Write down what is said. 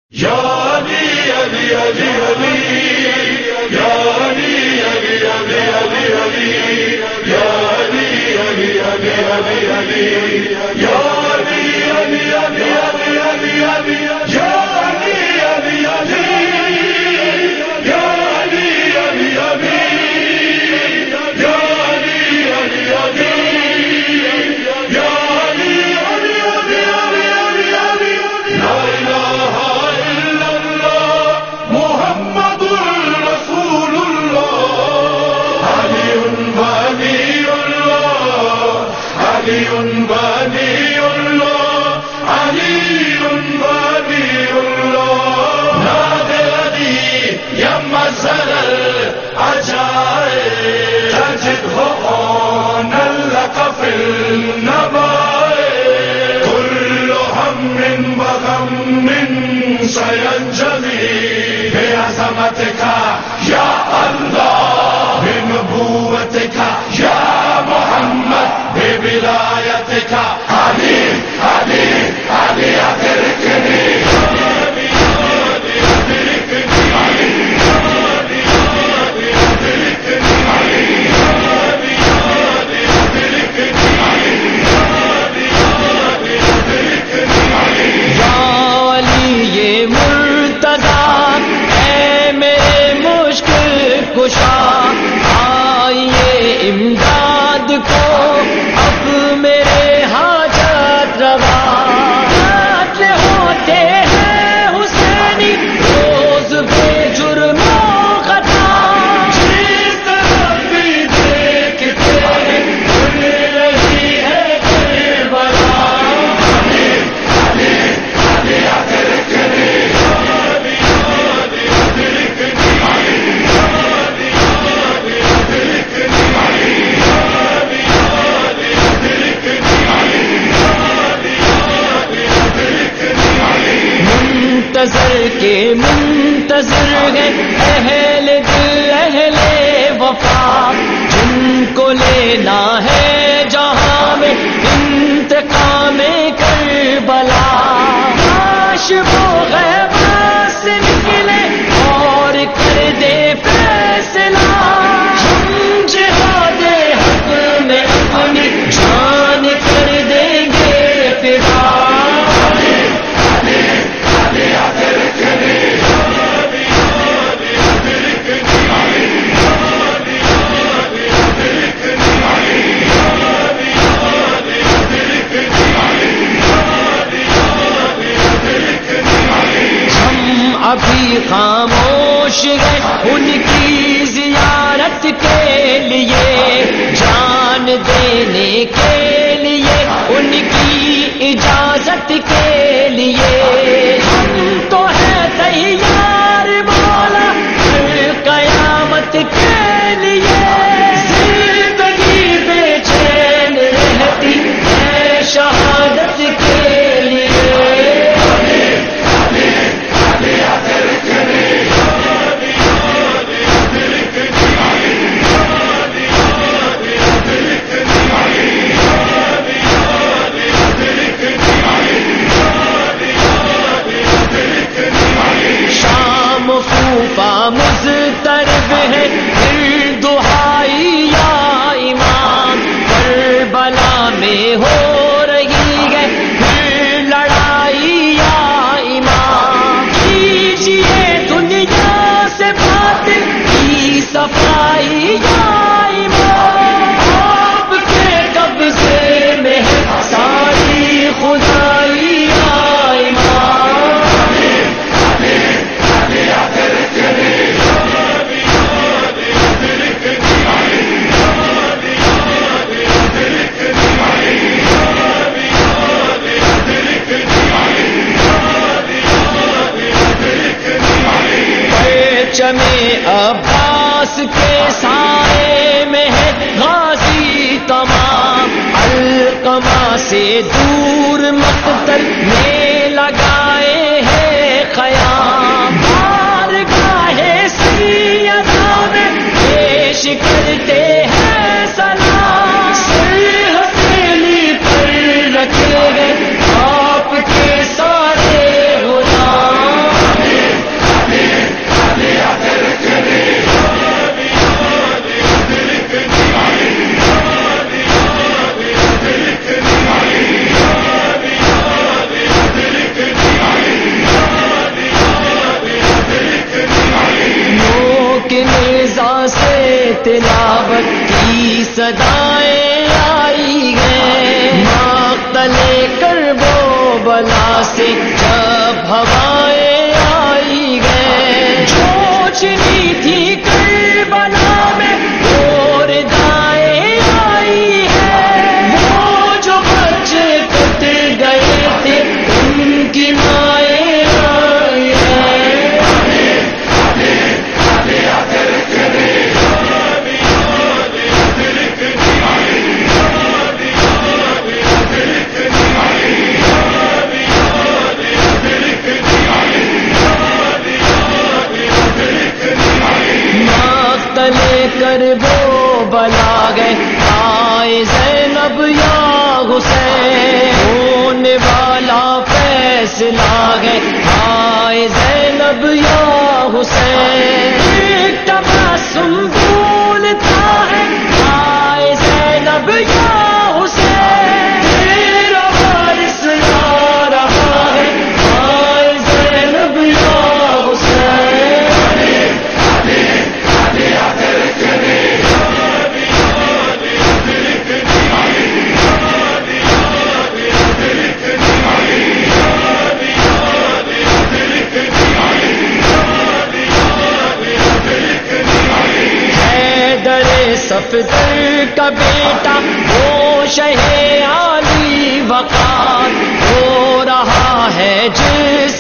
یا علی علی علی علی یا علی علی علی علی علی یا علی علی علی علی علی یا علی علی علی علی علی علی یا علی علی علی یا علی علی علی یا علی علی علی یا علی علی علی علی علی لا الہ الا اللہ محمد رسول اللہ علی ولی اللہ علی ولی اللہ علی ولی اللہ نادے علی یا مظہر العجائب تجدہ عونا لک فی النبائب کل ہم وغم سینجلی بعظمتک یا اللہ بنبوتک یا محمد بولایتک علی علی علی ادرکنی آئیے امداد کو اب میرے حاجت روا ہوتے ہیں حسینی روز بے جرم و خطا جس طرف بھی دیکھتے سن رہی ہے کربلا علی علی علی ادرکنی منتظر کے منتظر ہے اہل دل اہل وفا جن کو لینا ہے جہاں میں انتقام کربلا کاش وہ غیبت سے نکلے اور کر دے فیصلہ ہم جہاد حق میں اپنی جان کر دیں گے فدا ابھی خاموش ہے ان کی زیارت کے لیے جان دینے کے لیے ان کی اجازت کے لیے ہم تو ہے تیار مولا قیامت کے لیے زندگی بے چین رہتی ہے شہادت کے لیے مضطرب ہے پھر دہائی یا امام کربلا میں ہو رہی ہے پھر لڑائی یا امام کیجیے دنیا سے باطل کی صفائی یا امام آپ کے قبضے میں ہے ساری خدائی یا امام چمے عباس کے سائے میں ہے غازی تمام القما سے دور مقتل میں لگائے ہیں خیام بارگاہ سیدہ میں پیش کرتے ہیں سلام سر ہتھیلی پر رکھے ہیں آپ کے سارے غلام سے جب ہوائیں آئی گئے، سوچنی تھی کربلا میں اور دائیں آئی ہے، وہ جو بچے کٹ گئے تھے ان کی مائیں آئی ہے۔ لے کر وہ بلا گئے، آئے زینب یا حسین، ہونے والا فیصلہ گئے، آئے زینب یا حسین، ایک تبسم بھولتا ہے، آئے زینب یا حسین، تیرا وارث آ رہا ہے، آئے زینب یا حسین۔ صفدر کا بیٹا وہ شہ عالی وقار، ہو رہا ہے جس